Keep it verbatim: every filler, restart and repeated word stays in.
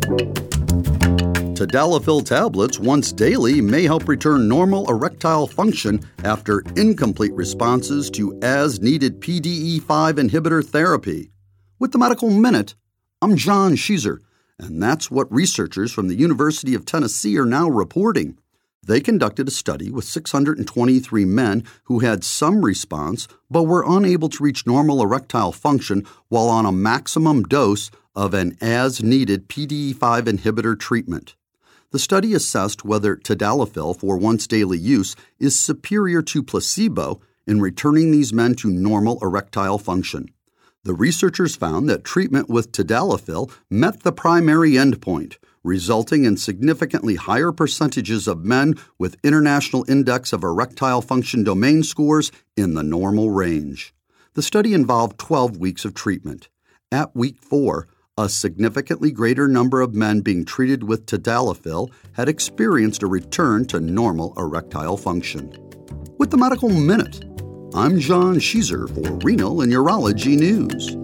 Tadalafil tablets once daily may help return normal erectile function after incomplete responses to as-needed P D E five inhibitor therapy. With the Medical Minute, I'm John Sheezer, and that's what researchers from the University of Tennessee are now reporting. They conducted a study with six hundred twenty-three men who had some response but were unable to reach normal erectile function while on a maximum dose of an as-needed P D E five inhibitor treatment. The study assessed whether tadalafil for once-daily use is superior to placebo in returning these men to normal erectile function. The researchers found that treatment with tadalafil met the primary endpoint, resulting in significantly higher percentages of men with International Index of Erectile Function Domain scores in the normal range. The study involved twelve weeks of treatment. At week four, a significantly greater number of men being treated with tadalafil had experienced a return to normal erectile function. With the Medical Minute, I'm John Sheezer for Renal and Urology News.